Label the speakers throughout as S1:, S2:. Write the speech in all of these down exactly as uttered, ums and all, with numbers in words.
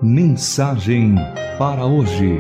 S1: Mensagem para hoje.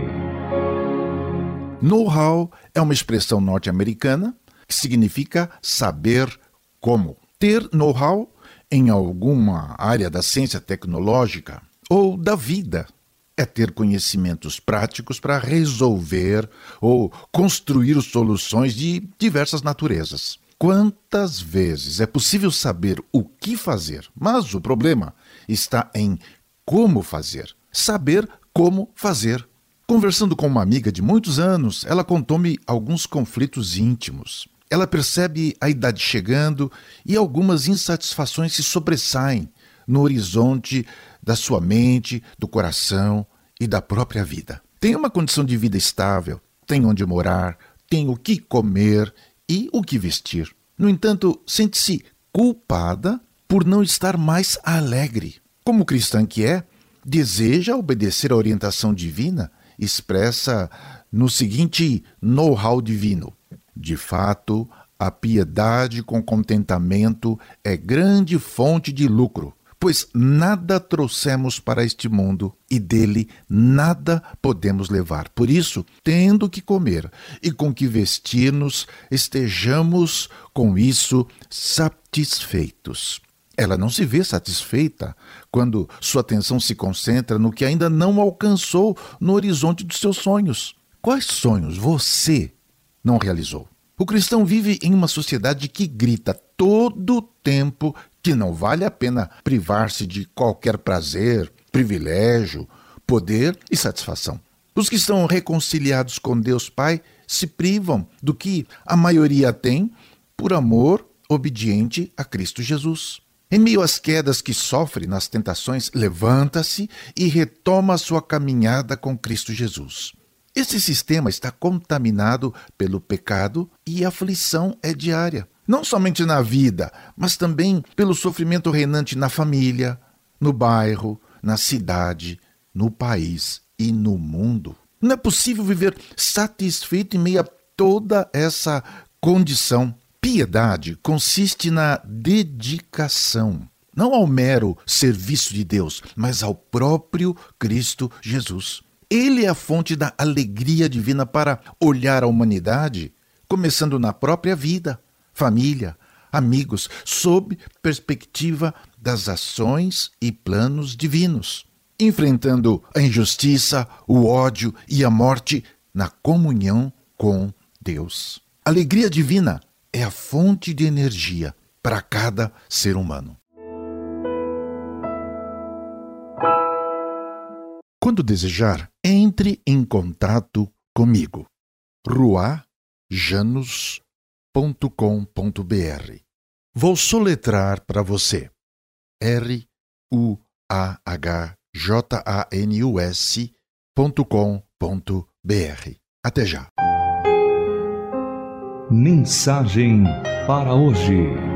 S2: Know-how é uma expressão norte-americana que significa saber como. Ter know-how em alguma área da ciência tecnológica ou da vida é ter conhecimentos práticos para resolver ou construir soluções de diversas naturezas. Quantas vezes é possível saber o que fazer, mas o problema está em como fazer. Saber como fazer. Conversando com uma amiga de muitos anos, ela contou-me alguns conflitos íntimos. Ela percebe a idade chegando e algumas insatisfações se sobressaem no horizonte da sua mente, do coração e da própria vida. Tem uma condição de vida estável, tem onde morar, tem o que comer e o que vestir. No entanto, sente-se culpada por não estar mais alegre. Como cristã que é, deseja obedecer à orientação divina expressa no seguinte know-how divino. De fato, a piedade com contentamento é grande fonte de lucro, pois nada trouxemos para este mundo e dele nada podemos levar. Por isso, tendo que comer e com que vestir-nos, estejamos com isso satisfeitos. Ela não se vê satisfeita quando sua atenção se concentra no que ainda não alcançou no horizonte dos seus sonhos. Quais sonhos você não realizou? O cristão vive em uma sociedade que grita todo o tempo que não vale a pena privar-se de qualquer prazer, privilégio, poder e satisfação. Os que estão reconciliados com Deus Pai se privam do que a maioria tem por amor obediente a Cristo Jesus. Em meio às quedas que sofre nas tentações, levanta-se e retoma a sua caminhada com Cristo Jesus. Esse sistema está contaminado pelo pecado e a aflição é diária. Não somente na vida, mas também pelo sofrimento reinante na família, no bairro, na cidade, no país e no mundo. Não é possível viver satisfeito em meio a toda essa condição. Piedade consiste na dedicação, não ao mero serviço de Deus, mas ao próprio Cristo Jesus. Ele é a fonte da alegria divina para olhar a humanidade, começando na própria vida, família, amigos, sob perspectiva das ações e planos divinos, enfrentando a injustiça, o ódio e a morte na comunhão com Deus. Alegria divina é a fonte de energia para cada ser humano. Quando desejar, entre em contato comigo. ruah janus ponto com ponto b r. Vou soletrar para você. R U A H J A N U S ponto com ponto b r. Até já.
S1: Mensagem para hoje.